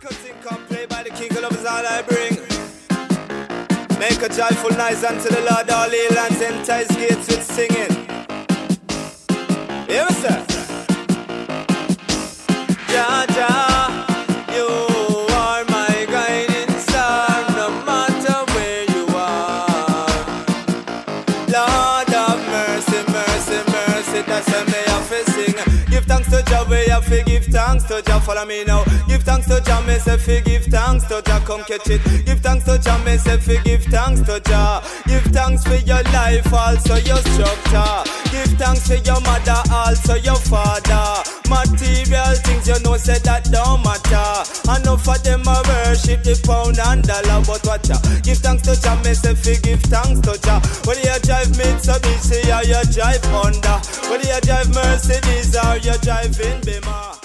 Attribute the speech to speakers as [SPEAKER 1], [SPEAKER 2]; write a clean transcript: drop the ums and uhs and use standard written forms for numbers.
[SPEAKER 1] Play by the king of love is all I bring. Make a joyful noise unto the Lord, all ye lands, entice gates with singing. Hear me, sir? Jah, Jah, you are my guiding star, no matter where you are. Lord of mercy, mercy, mercy, that's why me have to sing. Give thanks to Jah, we have to give thanks to Jah. Follow me now. Give thanks to Jah, me say fi give thanks to Jah. Come catch it. Give thanks to Jah, me say fi give thanks to Jah. Give thanks for your life, also your structure. Give thanks to your mother, also your father. Material things you know say that don't matter. Enough of them a worship the pound and dollar, but watch out. Give thanks to Jah, me say fi give thanks to Jah. Whether you drive Mitsubishi or you drive Honda, whether you drive Mercedes or you driving Beamer.